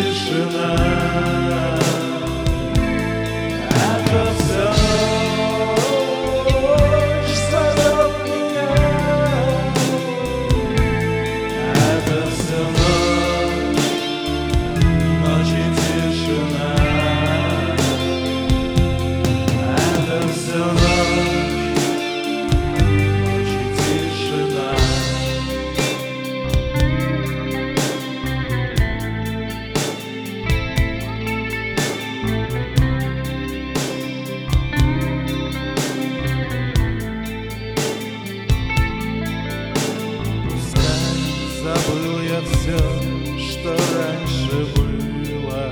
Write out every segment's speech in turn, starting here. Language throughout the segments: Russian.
тишина. Это все ночь зовет меня. Это все ночь, ночь и тишина. Это все ночь, ночь и тишина. Забыл я все, что раньше было.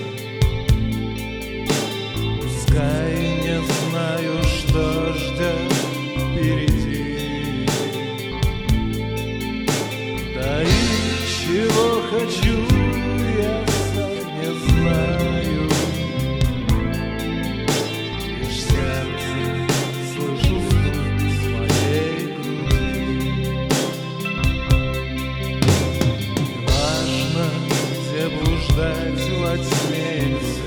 Пускай не знаю, что ждет впереди. Да и чего хочу, я сам не знаю. Лишь сердце слышу стук своей груди. Где блуждать во тьме.